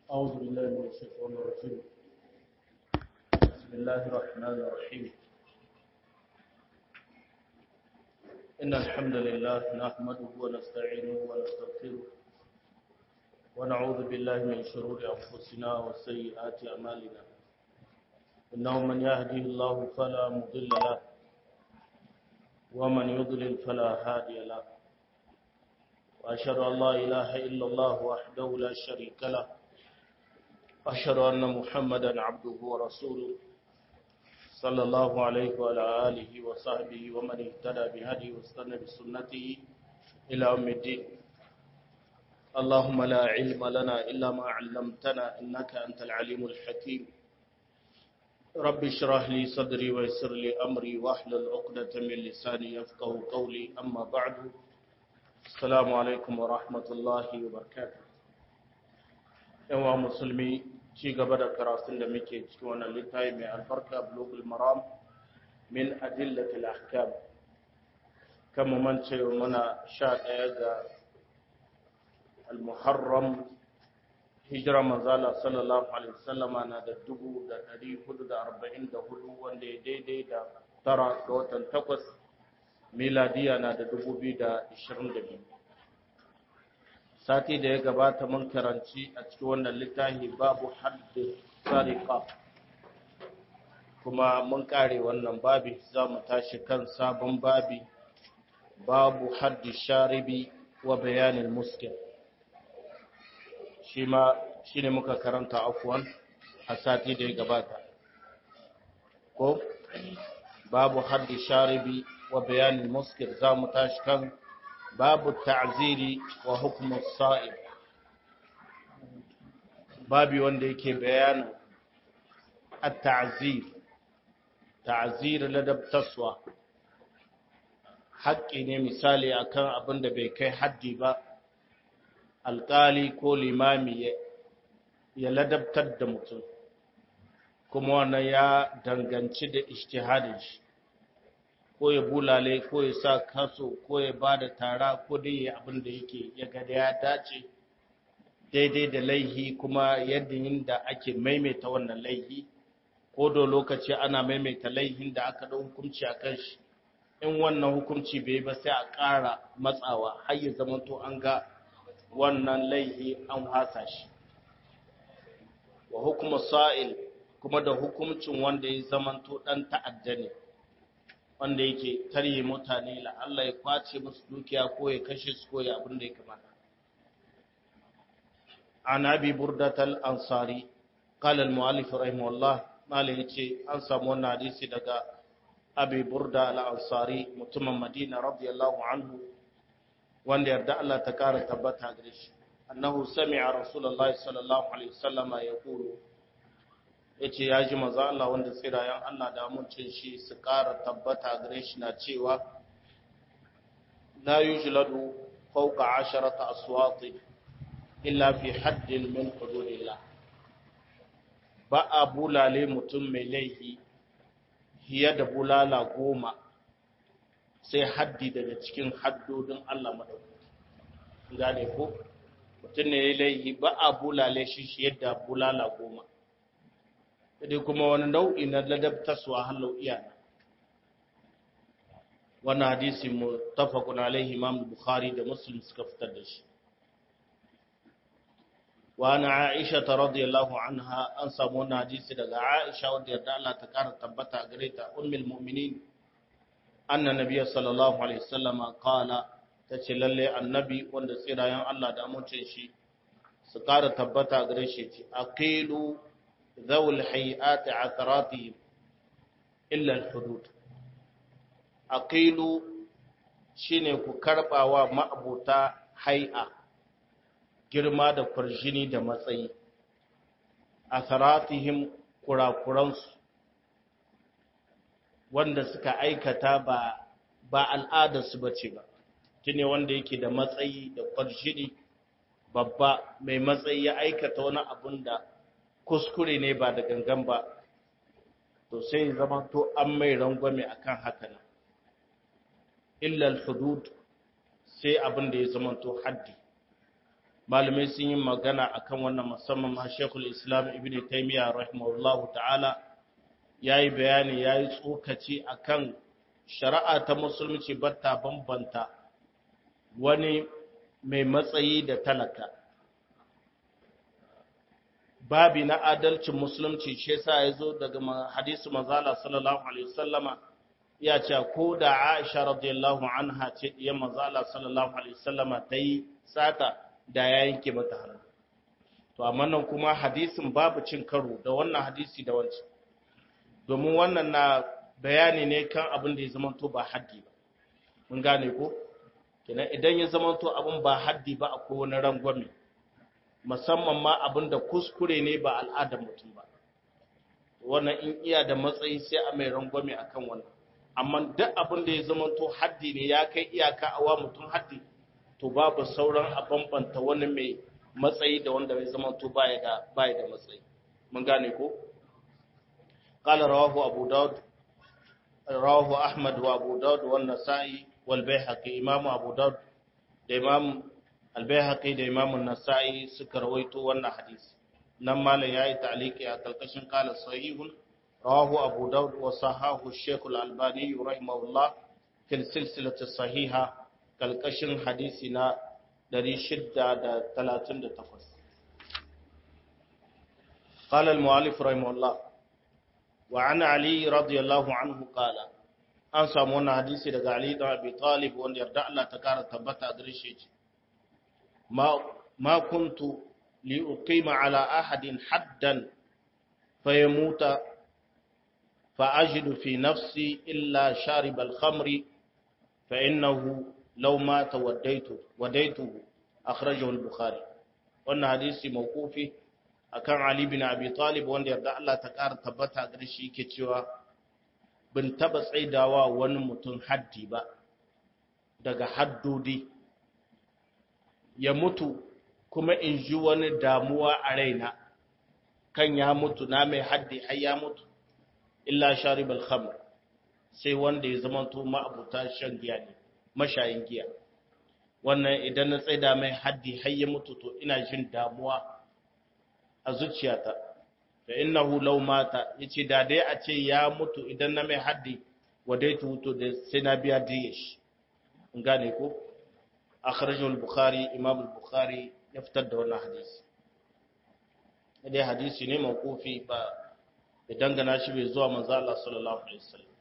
أعوذ بالله من الشيطان الرجيم. بسم الله الرحمن الرحيم. إن الحمد لله نحمده ونستعينه ونستغفره ونعوذ بالله من شرور أنفسنا وسيئات أعمالنا. إنه من يهده الله فلا مضل له ومن يضلل فلا هادي له. وأشهد أن لا إله إلا الله وحده لا شريك له. أشهد أن محمدا عبده ورسوله صلى الله عليه وعلى آله وصحبه ومن اهتدى بهديه واستنى بسنته إلى يوم الدين. اللهم لا علم لنا إلا ما علمتنا إنك أنت العليم الحكيم. رب اشرح لي صدري ويسر لي أمري واحلل عقدة من لساني يفقه قولي. أما بعد، السلام عليكم ورحمة الله وبركاته. yawa musulmi, ci gaba da karatun da muke cikin wannan littafi mai albarka Bulughul Maram min adillatil ahkam. Kama mance mana 11 ga al-Muharram, hijira manzala sallallahu alaihi wasallama na da 1444, wanda ya daidai da 9 ga watan 8 miladiya na da 2022. sati da ya gabata mun karanci a cikin wannan littafi babu haddi sariqa, kuma mun kare wannan babi. za mu tashi kan sabon babi, babu haddi sharibi wa bayanin muskil. shi ne muka karanta afwan a sati da ya gabata, ko babu haddi sharibi wa bayanin muskil. za mu tashi kan babu ta'ziri wa hukumus sa'ib, babi wanda yake bayanin at-ta'zir, ta'zir ladabtaswa. haƙƙi ne misali akan abin da bai kai haddi ba, alƙali ko limami ya ladabtar da mutum, kuma wannan ya danganci da ijtihadin shi, ko ya bulale ko ya sa kaso ko ya ba da tara ko dai ya abin da yake ya ga ya dace daidai da laihi, kuma yadda da ake maimaita wannan laihi, ko da lokaci ana maimaita laihin da aka ɗau hukunci a kan shi. in wannan hukunci bai ba sai a ƙara matsawa har ya zamanto an ga wannan laihi an hasa shi. wa hukumu sa'il, kuma da hukuncin wanda ya zamanto ɗan ta'adda ne, wanda yake tarye mutane, la Allah ya kwace musu dukiya ko ya kashe su ko ya abin da ya kamata. an abi burdatal ansari qala al muallif rahimahullah, malai yace an samu wannan hadisi daga abi burda al ansari, mutumin Madina radiyallahu anhu, wanda yarda Allah ta kara tabbata gare shi, annahu sami'a rasulullahi sallallahu alaihi wasallama yaqulu, yace ya ji manzo Allah wanda tsirayen Allah da amincin shi su ƙara tabbata gare shi na cewa la yujladu fawqa 10 aswat illa fi haddin min hududillah. ba a bulale mutum mai laifi fiye da bulala 10 sai haddi daga cikin haddodin Allah madaukaki. gane ko mutum ne yayi laifi ba a bulale shi yadda bulala 10, dai kuma wani nau'i na ladabtaswa halau iyana. wannan hadisi muttafaqun alaihi, Imam Bukhari da Muslim suka fitar da shi. wa ana Aisha radhiyallahu anha, an samu wannan hadisi daga Aisha wanda yarda Allah ta kara tabbata gare ta, ummul mu'minin, anna nabiyyu sallallahu alaihi wasallam qala, tace lalle annabi wanda tsirayen Allah da amincin shi su kara tabbata gare shi ce, aqilu zawul hay'ati atharatihim illa al-hudud. aqilu shine ku karbawa ma'abuta hay'a girma da farjini da matsayi, atharatihim kurakuransu wanda suka aikata ba al'adarsu bace ba. kine wanda yake da matsayi da farjini babba, mai matsayi ya aikata wani abun da kuskure ne ba da gangan ba, to sai zama to an mai rangwame akan haka nan. illa al-hudud, sai abin da ya zama to haddi. malamai sun yi magana akan wannan musamman ma Sheikhul Islam Ibn Taymiyyah rahimahullahu ta'ala yayi bayani yayi tsokaci akan shari'a ta musulunci batta bambanta wani mai matsayi da talaka. Babi na adalcin musulunci shi yasa yazo daga hadisi manzala sallallahu alaihi wasallama ya ce ko da Aisha radiyallahu anha ce ya manzala sallallahu alaihi wasallama tayi sata da ya yanke mata hannu. To amma nan kuma hadisin babu cin karo da wannan hadisi da wancan. Domin wannan na bayani ne kan abin da ya zamanto ba haddi ba. Mun gane ko? Kenan idan ya zamanto abin ba haddi ba akwai wani rangwame. Musamman ma abin da kuskure ne ba al'adar mutum ba. Wannan in iya da matsayi sai a mai rangwame akan wannan. Amma duk abin da ya zamanto haddi ne ya kai iyaka awa mutum haddi, to babu sauran a bambanta wani mai matsayi da wanda ya zamanto baya da matsayi. Mun gane ko? Qala rawahu Abu Dawud rawahu Ahmad wa Abu Dawud wa Nasa'i wal Baihaqi. Imam Abu Dawud da Imam Al-Baihaqi da Imam An-Nasa'i suka rawaito wannan hadisi. Nan malam yayi ta'liqi a kalkashin qala sahihun rawahu Abu Dawud wa sahahu Sheikh Al-Albani rahimahullah fil silsilati sahiha kalkashin hadisi na 638. قال المؤلف رحمه الله وعن علي رضي الله عنه قال an samu wannan hadisi daga Ali da Abi Talib wanda yarda Allah ta kara tabbata gare shi ce ma kuntu li uqima ala ahadin haddan fayamuta fa ajidu fi nafsi illa sharib al-khamri fa innahu law mata wadaitu akhrajahu al-Bukhari. Wannan hadisi mawqufi akan Ali bin Abi Talib wanda yarda Allah ta kara tabbata gare shi yake cewa bin taba tsaidawa wani mutum haddi ba daga haddodi ya mutu kuma in ji wani damuwa a raina kan ya mutu na mai haddi har ya mutu illa sharibal khamr sai wanda ya zama to ma'abuta shan giya ne mashayin giya. Wannan idan na tsaida mai haddi har ya mutu to ina jin damuwa a zuciyata. Fa innahu law mata yace da dai a ce ya mutu idan na mai haddi wadaitu to da sai na biya diye shi. In gane ko? Akhrajahu al-Bukhari, Imam al-Bukhari ya fitar da wannan hadisi. Dai hadisi ne mawqufi ba da dangana shi bai zuwa manzo Allah sallallahu alaihi wasallam.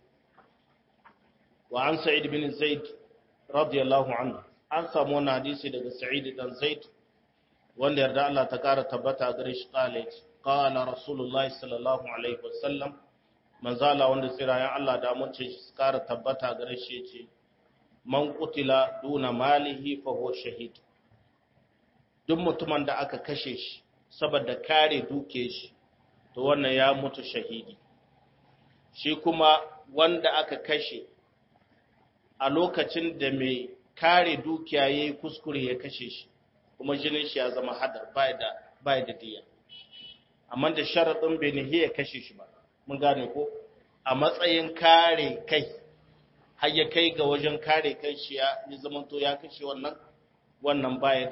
Wa an Sa'id bin Zaid radiyallahu anhu an samu wannan hadisi daga Sa'id dan Zaid wanda yarda Allah ta kara tabbata gare shi qala Rasulullahi sallallahu alaihi wasallam manzo Allah wanda tsirayen Allah da mun ce shi kara tabbata gare shi yace man qutila duna malihi fa huwa shahid. Duk mutumin da aka kashe shi saboda kare duke shi to wannan ya mutu shahidi. Shi kuma wanda aka kashe a lokacin da mai kare dukiya yayi kuskure ya kashe shi kuma jinin shi ya zama hadar bai da diya, amma da sharadin bai ne ya kashe shi ba. Mun gane ko a matsayin kare kai har ya kai ga wajen kare kan shi ya zama to ya kashe wannan baya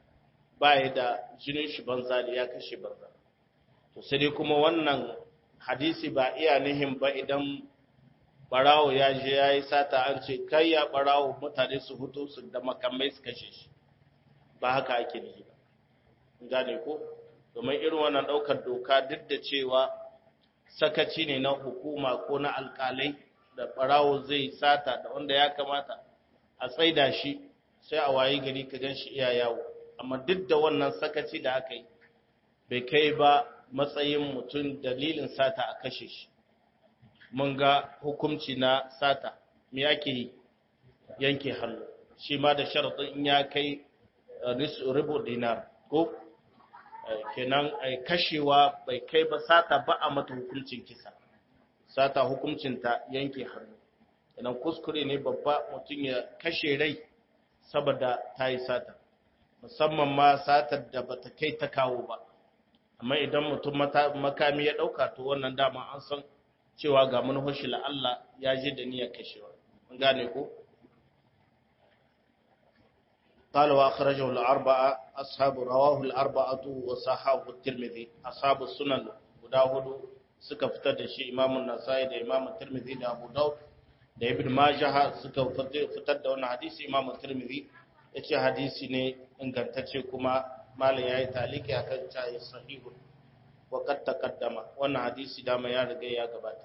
da jinin shi banza da ya kashe banza. To sai dai kuma wannan hadisi ba iya nihin ba idan barawo ya je ya yi sata an ce kai ya barawo mutane su hutu su da makamai su kashe shi, ba haka ake nihi ba. Gane ko domin irin wannan daukar doka duk da cewa sakaci ne na hukuma ko na alkalai da barawo zai sata da wanda ya kamata a tsaida shi sai a wayi gari ka gan shi iya yawo, amma duk da wannan sakaci da aka yi bai kai ba matsayin mutum dalilin sata a kashe shi. Mun ga hukunci na sata me ake yi yanke hannu, shi ma da sharaɗin in ya kai rubu dinar ko kenan kashewa bai kai ba sata ba a mata hukuncin kisa, sata hukuncinta yanke hannu. Kenan kuskure ne babba mutum ya kashe rai saboda ta yi sata, musamman ma satar da bata kai ta kawo ba. Amma idan mutum makami ya ɗauka to wannan dama an san cewa ga manhoshi la Allah ya je da niyyar kashewa. Mun gane ko? قال وأخرجه الأربعة أصحاب رواه الأربعة وصححه الترمذي أصحاب السنن وداود suka fitar da shi Imam Nasa'i da Imam Tirmidhi da Abu Dawud da Ibn Majah suka fitar da wannan hadisi. Imam Tirmidhi yace hadisi ne ingantacce kuma malam yayi taliki akan cewa sahihu wa qad taqaddama. Wannan hadisi da ya riga ya gabata.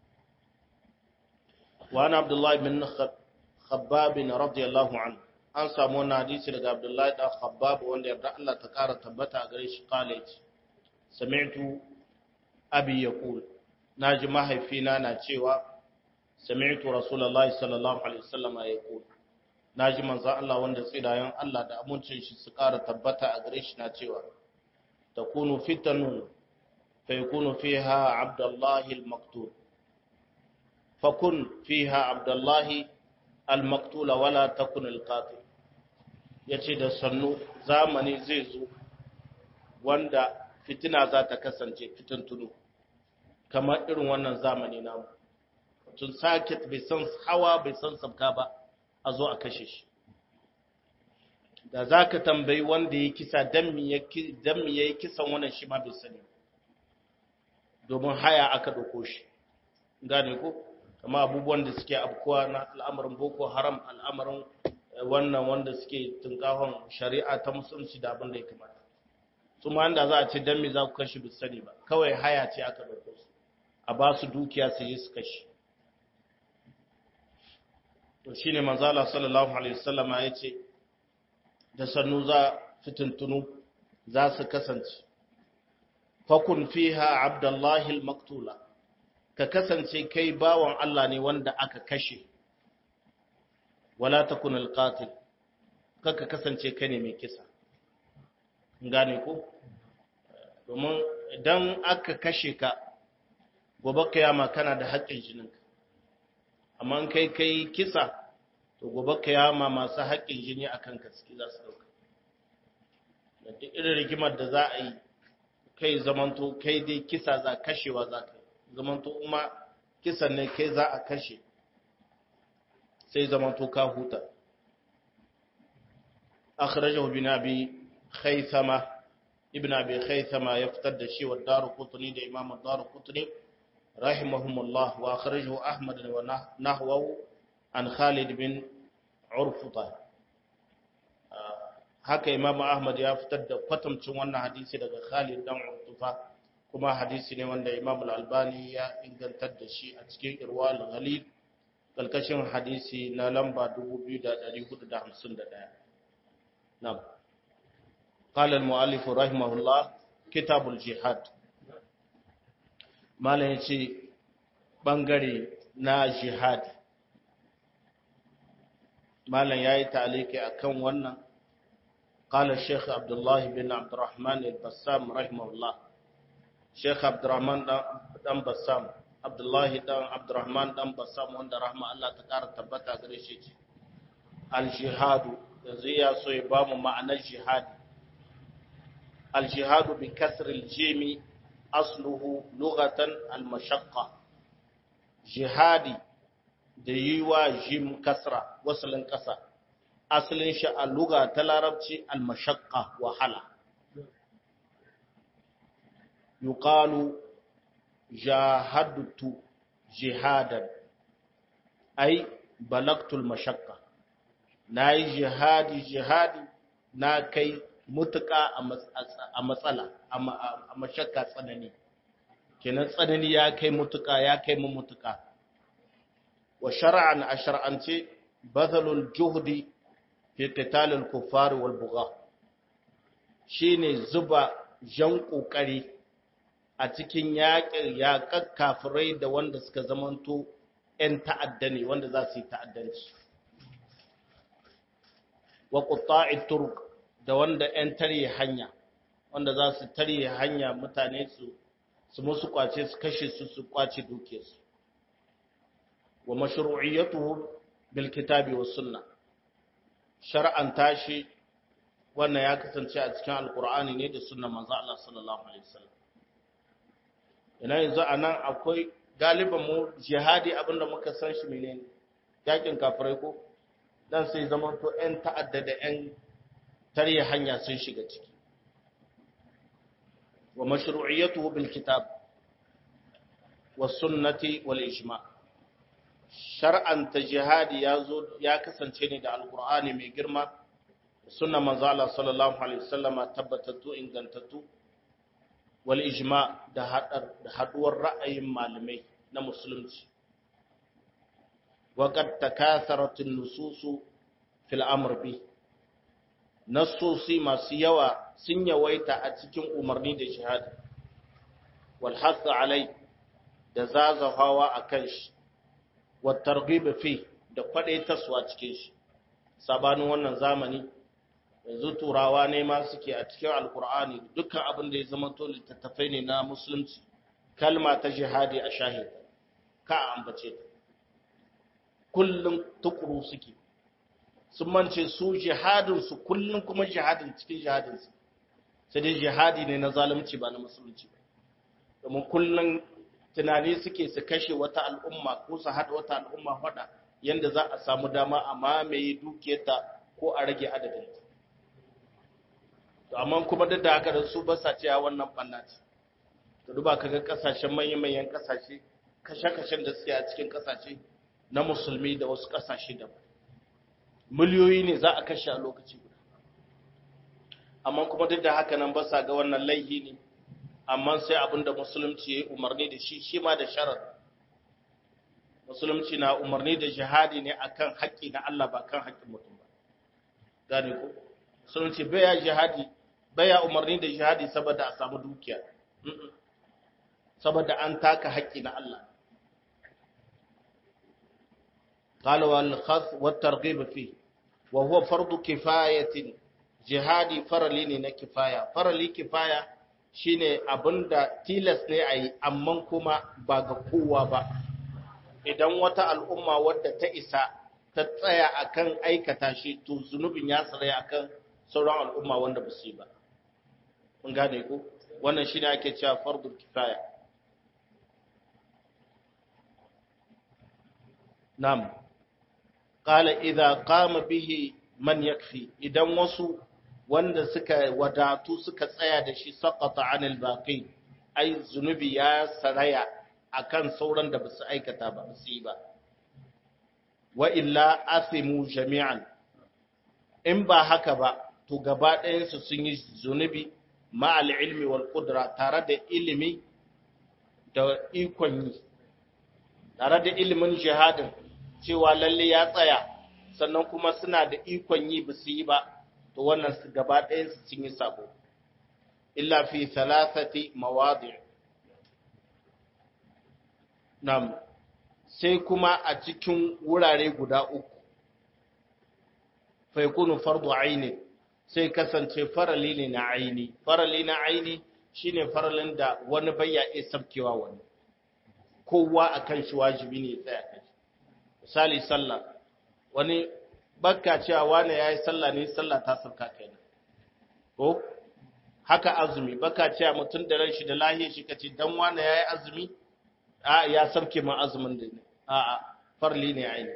Wa ana Abdullah ibn Khabbab radiyallahu anhu, an samu wannan hadisi daga Abdullahi da Khabbab wanda yarda Allah ta kara tabbata a gare shi, kala yace sami'tu abi yaqul, naji mahaifina na cewa sami'tu rasulullahi sallallahu alaihi wasallam yaqul, naji manzo Allah wanda tsidayen Allah da amincin shi su kara tabbata a gare shi na cewa takunu fitanu fa yakunu fiha abdullahi al-maqtul fakun fiha abdullahi al-maqtul wala takun al-qatil. Yace da sannu zamani zai zo wanda fitina za ta kasance fitintunu kamar irin wannan zamani namu, tun sakit bai san hawa bai san sabka ba a zo a kashe shi. Da za ka tambayi wanda ya kisa dan mi ya yi kisan wannan shi ma bai sani, domin haya aka ɗauko shi. Gane ko? Kama abubuwan da suke abkuwa na al'amarin boko haram, al'amarin wannan wanda suke tunkahon shari'a ta musulunci da abin da ya kamata. Su ma da za a ce dan me za ku kashe bai sani ba, kawai haya ce aka ɗauko su, a ba su dukiya su yi su kashe. To shi ne manzala sallallahu alaihi wasallama ya ce da sannu za fitintunu za su kasance. Fakun fiha abdullahi al-maktula, ka kasance kai bawan Allah ne wanda aka kashe, wala takun al-qatil, kaka kasance kai ne mai kisa. Gane ko? Domin idan aka kashe ka gobe kiyama kana da haƙƙin jininka, amma kai kisa to gobe kiyama masu haƙƙin jini akan ka suke za su dauka. Da duk irin rigimar da za a yi kai zamanto kai dai kisa za kashewa za ka yi, zamanto kuma kisan ne kai za a kashe, sai zamanto ka huta. Akhrajahu bin Abi Khaythama, ibn Abi Khaythama ya fitar da shi wa Daraqutni da Imam Daraqutni rahimahumullah, wa akhrajahu Ahmad wa nahwahu an Khalid bin Urfuta. Haka Imam Ahmad ya fitar da kwatamcin wannan hadisi daga Khalid dan Urfuta, kuma hadisi ne wanda Imam Al-Albani ya ingantar da shi a cikin Irwal Ghalib kalkashin hadisi na lamba 2451. Na'am. قال المؤلف رحمه الله كتاب الجهاد. malam yace bangare na jihadi, malam yayi ta'aliki akan wannan. قال الشيخ عبد الله بن عبد الرحمن البسام رحمه الله, Sheikh Abdurrahman dan Bassam, Abdullahi dan Abdurrahman dan Bassam wanda rahma Allah ta kara tabbata gare shi, ce al-jihadu, yanzu ya so ya bamu ma'anar jihadi. الجهاد بكسر الجيم أصله لغة المشقة. جهادي ديوا جيم كسرة وصل كسر أصل شاء اللغة تلاربتي المشقة وحلا. يقال جاهدت جهادا أي بلغت المشقة. ناي جهادي ناكي mutuka a matsala, a mashakka tsanani, kenan tsanani ya kai mutuka, ya kai mu mutuka. Wa shar'an a shar'ance bazalul juhdi fi qitalil kuffar wal bugha, shine zuba jan kokari a cikin yaƙar kafirai da wanda suka zamanto ‘yan ta'adda ne, wanda za su yi ta'addanci. Wa qutta'it turuq, da wanda ‘yan tarye hanya, wanda za su tarye hanya mutane su musu kwace, su kashe su kwace dukiyarsu. Wa mashru'iyyatuhu bil kitabi was sunna, shar'an tashi wannan ya kasance a cikin alqur'ani ne da sunnar manzo Allah sallallahu alaihi wasallam. Ina yanzu anan akwai galiban mu jihadi abinda muka san shi menene, yakin kafirai ko dan sai zaman to ‘yan ta'adda da ‘yan tare hanya sun shiga ciki. Wa mashru'iyyatuhu bil kitab was sunnati wal ijma'. Shar'anta jihadi ya kasance ne da alqur'ani mai girma, sunnan manzo Allah sallallahu alaihi wasallama tabbatattu ingantattu, wal ijma' da haduwar ra'ayin malamai na musulunci. Wa qad takatharat an-nusus fil amr bi. Nassosi masu yawa sun yawaita a cikin umarni da jihadi, wal hath alai da zazafawa akan shi, wa targhib fi da kwadaitarwa cikin shi. Sabanin wannan zamani yanzu turawa ne ma suke a cikin alkur'ani dukkan abin da ya zama to littattafai ne na musulunci, kalma ta jihadi a shahid ka ambace ta kullum tukuru suke, sun mance su jihadinsu kullum kuma jihadin cikin jihadinsu sai dai jihadi ne na zalunci ba na musulunci ba, domin kullum tunani suke su kashe wata al'umma ko su haɗa wata al'umma faɗa yanda za a samu dama a mamaye dukiyarta ko a rage adadinta. To amma kuma duk da haka da su ba sa cewa wannan ɓanna ce. Ka duba ka ga ƙasashen manyan ƙasashe, kashe-kashen da suke a cikin ƙasashe na musulmi da wasu ƙasashe da miliyoyi ne za a kashe a lokaci guda. Amma kuma duk da haka nan ba sa ga wannan laihi ne, amma sai abin da musulunci ya yi umarni da shi ma da sharar. Musulunci na umarni da jihadi ne akan haƙƙi na Allah ba kan haƙƙin mutum ba. Gane ko? Musulunci baya umarni da jihadi saboda a samu dukiya. Saboda an taka haƙƙi na Allah. قال والخذ والترغيب فيه وهو فرض كفاية. jihadi farali ne na kifaya. Farali kifaya shine abinda tilas ne a yi amma kuma ba ga kowa ba. Idan wata al'umma wadda ta isa ta tsaya akan aikata shi, to zunubin ya tsaya akan sauran al'umma wanda ba su yi ba. Mun gane ko? Wannan shine ake cewa fardul kifaya. Nam. Qala idza qama bihi man yakfi, idan wasu wanda suka wadatu suka tsaya da shi saqata anil baqi, ai zunubi ya saraya akan sauran da basu aikata ba su yi ba. Wa illa athimu jami'an, in ba haka ba to gaba ɗayan su sun yi zunubi ma'al ilmi wal qudra, tare da ilimi da ikon yi, tare da ilimin jihadin cewa lalle ya tsaya, sannan kuma suna da ikon yi ba su yi ba, to wannan su gaba ɗayan su sun yi sabo. Illa fi thalathati mawadi'. Nam, sai kuma a cikin wurare guda uku, fa yakunu fardu aini, sai kasance farali ne na aini. Farali na aini shine faralin da wani bayya iya sabkewa wani, kowa akan shi wajibi ne ya tsaya kai. Misali sallah, wani bakka cewa wani yayi sallah ne, sallah ta sauka kenan. Ko haka azumi, bakka cewa mutum da ran shi da lahiyar shi kace dan wani yayi azumi a ya sauke ma azumin da ne. A farli ne aini.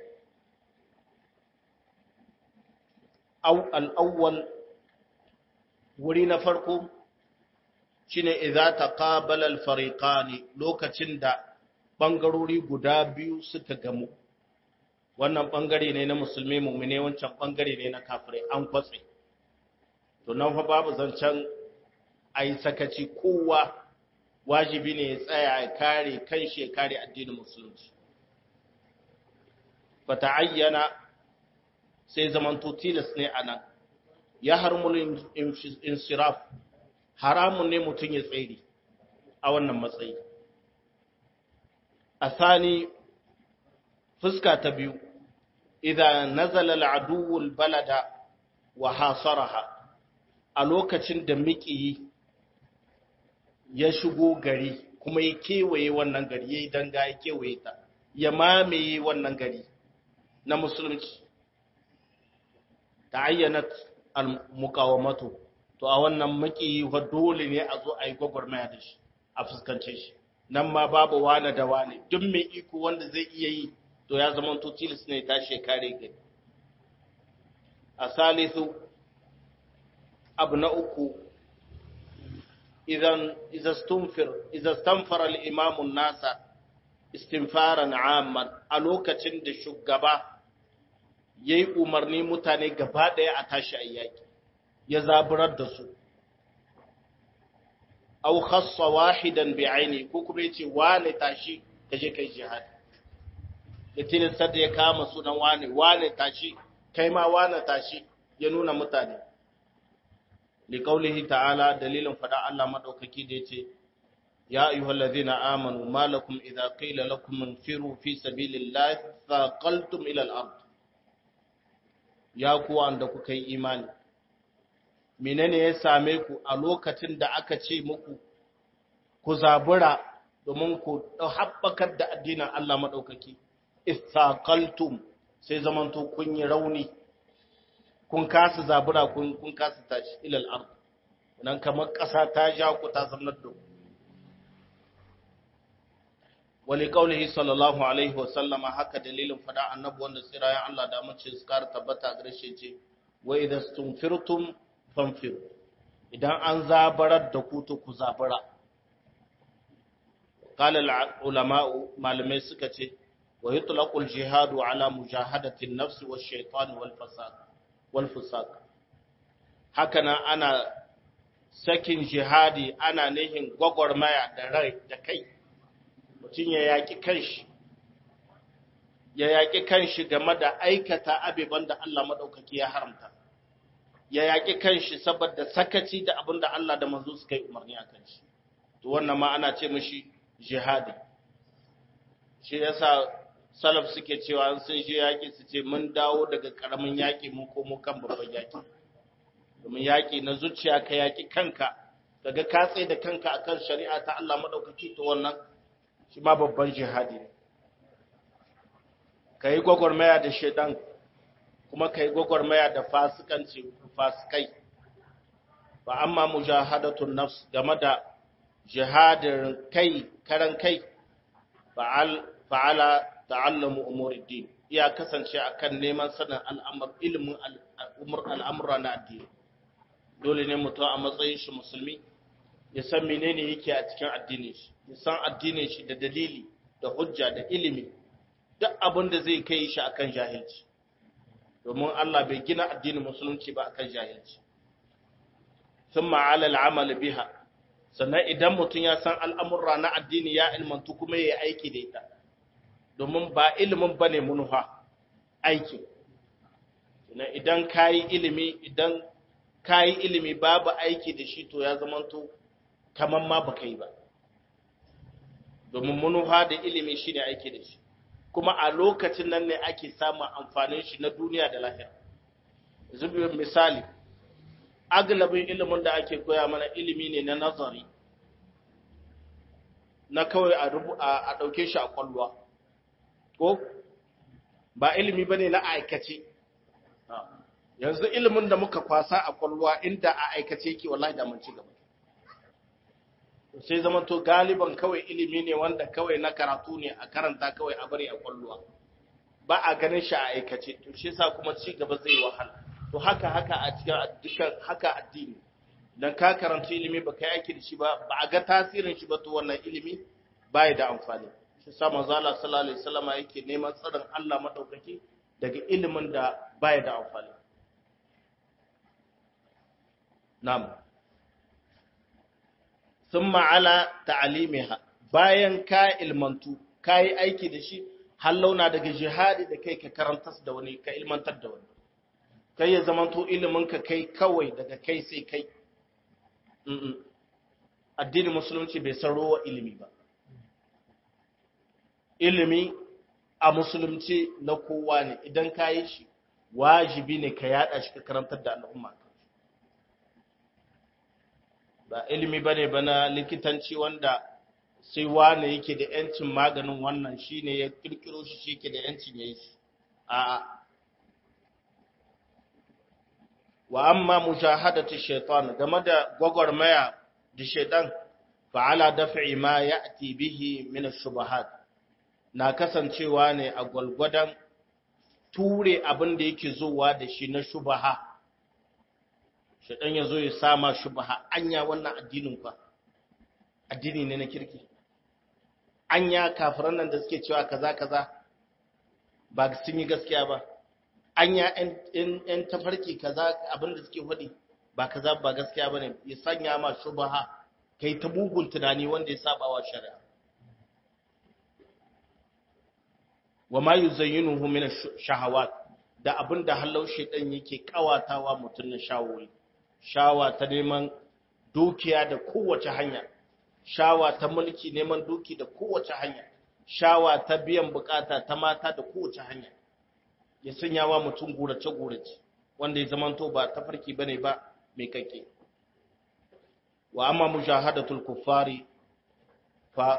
Al-awwal, wuri na farko shine idza taqabala al-fariqani, lokacin da bangarori guda biyu suka gamu. Wannan bangare ne na musulmi mu'mine, wancan bangare ne na kafirai, an kwatse. To nan fa babu zancen ayi sakaci, kowa wajibi ne ya tsaya ya kare kanshi, ya kare addinin musulunci. Fa ta'ayyana, sai zamanto tilas ne anan, ya harmul insiraf, haramun ne mutum ya tsere a wannan matsayi. Asani, fuska ta biyu, idan nazala al'aduwul balada wa hasaraha, a lokacin da miƙiyi ya shigo gari kuma ya kewaye wannan gari, ya yi danga ya kewaye ta, ya mamaye wannan gari na musulunci, ta ayyanat al-muqawamatu, to a wannan miƙiyi wa dole ne a zo a yi gwagwarmaya da shi, a fuskance shi. Nan ma babu wane da wane, duk mai iko wanda zai iya yi, to ya zama to tilis ne tashi kare gari. A salisu, abu na uku idan izastanfara al-imamun nasa istinfaran amman a lokacin da shugaba yayi umarni mutane gaba daya a tashi ayyaki ya zaburar da su aw khassa wahidan bi'aini ko kuma yace wane tashi kaje kai jihad ya tilasta da ya kama sunan wane tashi kai ma wane tashi ya nuna mutane liqaulihi ta'ala dalilin fada Allah madaukaki da yace ya ayyuhallazina amanu malakum idza qila lakum infiru fi sabilillahi thaqaltum ila al-ard ya ku wanda kuka yi imani menene ya same ku a lokacin da aka ce muku ku zabura domin ku haɓakar da addinin Allah madaukaki istaqaltum sai zamanto kun yi rauni kun kasa zabura kun kasa tashi ilal ard nan kamar ƙasa ta ja ku ta zamnar da wali qaulihi sallallahu alaihi wa sallama haka dalilin fada annabi wanda tsirayen Allah da mun ce skar tabbata gare shi ce wa idastunfirtum fanfiru idan an zabarar da ku to ku zabura qala al ulama malamai suka ce wa yutlaqu al jihadu ala mujahadati an nafs wash shaytan wal fusaq hakana ana sakin jihadi ana nihin gwagwarmaya da rai da kai mutum ya yaƙi kanshi game da aikata abubuwan da Allah maɗaukaki ya haramta, ya yaƙi kanshi saboda sakaci da abin da Allah da manzo suka yi umarni a kanshi. To wannan ma ana ce mashi jihadi. Shi yasa salaf suke cewa sun je yaƙi su ce mun dawo daga ƙaramin yaƙi mun komo kan babban yaƙi. Domin yaƙi na zuciya ka yaƙi kanka, daga ka tsaye da kanka akan shari'a ta Allah maɗaukaki to wannan shi ma babban jihadi ne ka yi gwagwarmaya da shaidan kuma ka yi gwagwarmaya da fasikai ba amma mujahadatun nafs game da jihadin kai karan kai fa'ala ta'allamu umuriddin iya kasance akan neman sanin ilimin al'amura na addini dole ne mutum a matsayin shi musulmi ya san menene yake a cikin addinin shi ya san addinin shi da dalili da hujja da ilimi duk abin da zai kai shi akan jahilci domin Allah bai gina addinin musulunci ba akan jahilci thumma ala al'amal biha sannan idan mutum ya san al'amurra na addini ya ilmantu kuma yayi aiki da ita domin ba ilimin bane munuha aiki idan kayi ilimi babu aiki da shi to ya zamanto kaman ma baka yi ba domin munuha da ilimi shine aiki da shi kuma a lokacin nan ne ake samun amfanin shi na duniya da lahira zubin misali aglabin ilimin da ake koya mana ilimi ne na nazari na kawai a dauke shi a kwalwa ko ba ilimi bane na aikace yanzu ilimin da muka kwasa a kwalwa inda a aikace yake wallahi da mun ci gaba sai zama to galiban kawai ilimi ne wanda kawai na karatu ne a karanta kawai a bari a kwalluwa ba a ganin shi a aikace to shi yasa kuma ci gaba zai wahala to haka a cikin dukkan haka addini dan ka karanta ilimi ba kai aiki da shi ba a ga tasirin shi ba to wannan ilimi bai da amfani shi yasa manzo Allah sallallahu alaihi wasallam yake neman tsarin Allah madaukaki daga ilimin da bai da amfani na'am thumma ala ta'limiha bayan ka ilmantu kai aiki da shi hallauna daga jihadi da kai ka karantar da wani ka ilmantar da wani kai ya zamanto ilimin ka kai kawai daga kai sai kai addinin musulunci bai san rowa ilimi ba ilimi a musulunci na kowa ne idan ka yi shi wajibi ne ka yada shi ka karantar da al'umma ba ilimi bane bana likitanci wanda sai wane yake da yancin maganin wannan shine ya kirkiro shi yake da yancin yayi shi a'a wa amma mujahadatu shaytan game da gwagwarmaya da shaytan fa ala daf'i ma ya'ti bihi min ash-shubuhat na kasancewa ne a gwalgwadan ture abin da yake zuwa da shi na shubaha shaitan ya zo ya sama shubha anya wannan addinin fa addini ne na kirki anya kafiran nan da suke cewa kaza kaza ba sun yi gaskiya ba anya ɗan tafarki kaza abinda suke faɗi ba kaza ba gaskiya bane ya sanya ma shubha kai ta bugun tunani wanda ya saba wa shari'a wa ma yuzayyinuhu min ash-shahawat da abinda hallau shedan yake kawatawa mutun na shawoyi shawa ta neman dukiya da kowace hanya shawa ta mulki neman duki da kowace hanya shawa ta biyan bukata ta mata da kowace hanya ya sanya wa mutum gurace wanda ya zamanto ba tafarki bane ba mai kake wa amma mujahadatul kuffari fa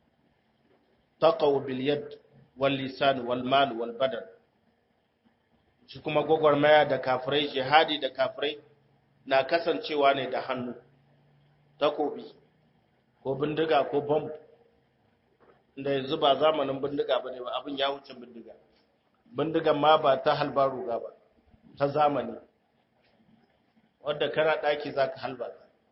taqaw bil yad wal lisan wal mal wal badan shi kuma gogormaya da kafirai jihadi da kafirai na kasancewa ne da hannu takobi ko bindiga ko bomb da yanzu ba zamanin bindiga bane ba abin ya wuce bindiga bindigan ma ba ta halbaru ga ba ta zamani wadda kana daki zaka halba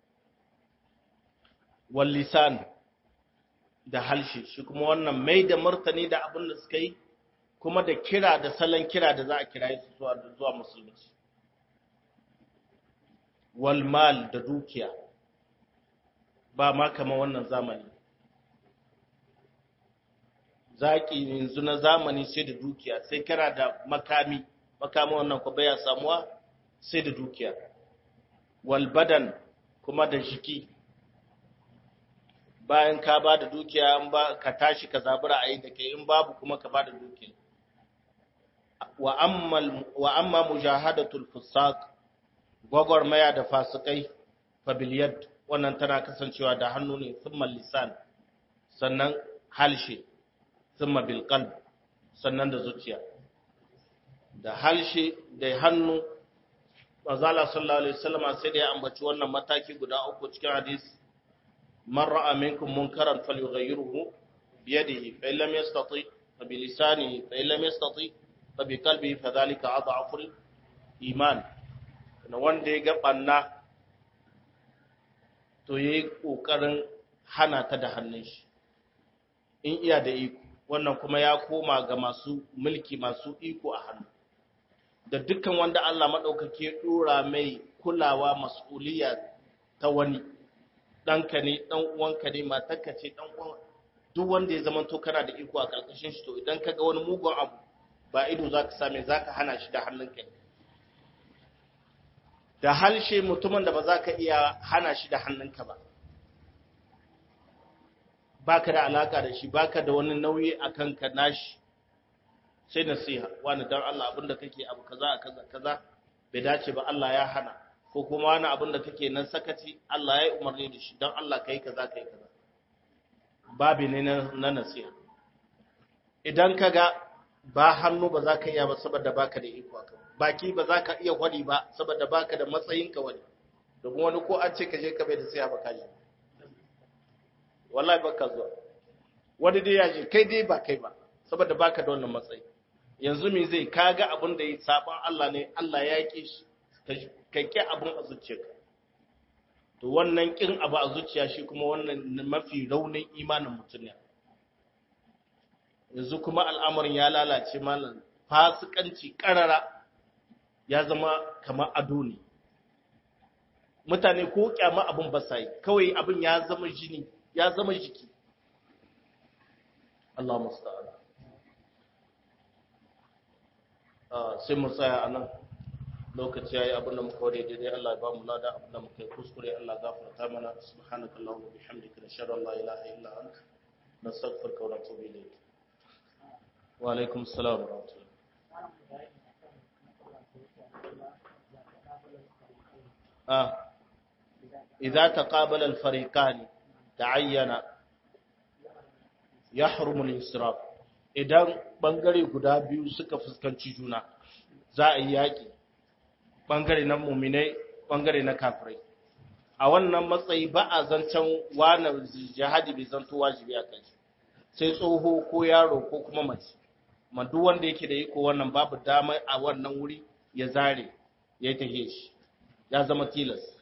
wal lisan da halshi shi kuma wannan mai da martani da abin da suka yi kuma da kira da salon kira da za a kira su zuwa musulunci wal mal da dukiya ba ma kama wannan zamani zaki yanzu na zamani sai da dukiya sai kira da makami wannan ko baya samuwa sai da dukiya wal badan kuma da jiki bayan ka ba da dukiya in ba ka tashi ka zabura a yi da kai in babu kuma ka ba da dukiya wa amma mujahadatul fusaq gwagwarmaya da fasikai fa bil yad wannan tana kasancewa da hannu ne thumma lisan sannan halshe thumma bil qalb sannan da zuciya da halshe da hannu manzala sallallahu alaihi wasallam sai da ya ambaci wannan mataki guda uku cikin hadisi man ra'a minkum munkaran falyughayyirhu bi yadihi fa illam yastati fa bi lisanihi fa illam yastati fa bi qalbihi fa dhalika adhafu iman na wanda ya ga banna to yayi kokarin hana ta da hannun shi in iya da iko wannan kuma ya koma ga masu mulki masu iko a hannu da dukkan wanda Allah madaukake ya dora mai kulawa mas'uliyya ta wani danka ne dan uwanka ne matarka ce dan uwan duk wanda ya zama to kana da iko a karkashin shi to idan kaga wani mugun abu ba ido zaka same zaka hana shi da hannunka da halshe mutumin da ba za ka iya hana shi da hannunka ba baka da alaka da shi baka da wani nauyi akan ka nashi sai nasiha wani dan Allah abinda kake abu kaza kaza bai dace ba Allah ya hana ko kuma wani abinda kake nan sakaci Allah ya umarni da shi dan Allah kai kaza babi ne na nasiha idan kaga ba hannu ba za ka iya ba saboda baka da iko akan baki ba za ka iya wani ba saboda baka da matsayin ka wani domin wani ko an ce ka je ka bai da sai ba kaji wallahi baka zuwa wani dai ya je kai dai ba kai ba saboda baka da wannan matsayi yanzu me zai kaga abin da ya saban Allah ne Allah ya yake shi kake abin a zuciyarka to wannan kin abu a zuciya shi kuma wannan mafi raunin imanin mutum ne yanzu kuma al'amarin ya lalace malam fasikanci karara ya zama kamar ado ne mutane ko kyama abin ba sai kawai abin ya zama jini ya zama jiki Allah musta'an sai mu tsaya anan lokaci yayi abin da muka ware daidai Allah ya ba mu lada abin da muka yi kuskure Allah gafarta mana subhanakallahumma wa bihamdika nashhadu an la ilaha illa anta nastaghfiruka wa natubu ilayk wa alaikum assalam wa rahmatullah idza taqabala al-fariqan ta'ayyana yahrumu al-israf idan bangare guda biyu suka fuskanci juna za a yi yaki bangare na mu'minai bangare na kafirai a wannan matsayi ba a zancen wani jihadi bai zanto wajibi a kai sai tsoho ko yaro ko kuma mace ma duk wanda yake da iko wannan babu dama a wannan wuri ya zare ya tahe shi ya zama tilas